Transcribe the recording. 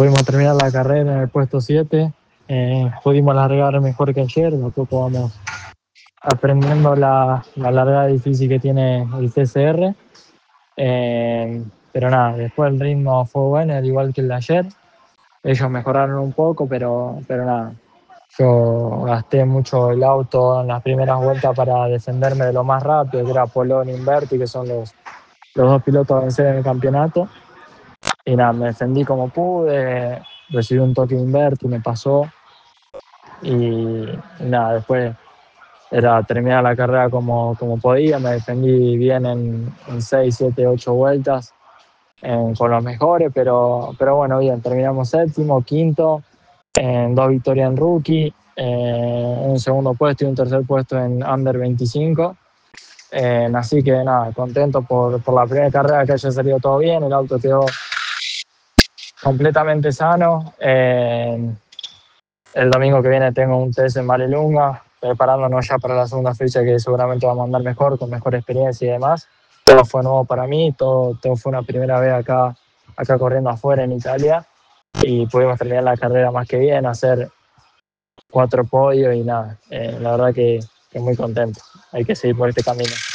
pudimos terminar la carrera en el puesto 7. Pudimos largar mejor que ayer, de a poco vamos aprendiendo la largada difícil que tiene el TCR. Pero nada, después el ritmo fue bueno, al igual que el de ayer. Ellos mejoraron un poco, pero nada. Yo gasté mucho el auto en las primeras vueltas para defenderme de lo más rápido, que era Polón e Inverti, que son los dos pilotos a vencer en el campeonato. Y nada, me defendí como pude, recibí un toque de Inverti, me pasó. Y nada, después era terminar la carrera como podía, me defendí bien en 6, 7, 8 vueltas con los mejores, pero bueno, bien, terminamos séptimo, quinto, en 2 victorias en rookie, un segundo puesto y un tercer puesto en under 25. Así que nada, contento por la primera carrera, que haya salido todo bien, el auto quedó completamente sano. El domingo que viene tengo un test en Marelunga, preparándonos ya para la segunda fecha, que seguramente vamos a andar mejor, con mejor experiencia y demás. Todo fue nuevo para mí, todo fue una primera vez acá corriendo afuera en Italia, y pudimos terminar la carrera más que bien, hacer 4 podios y nada, la verdad que muy contento. Hay que seguir por este camino.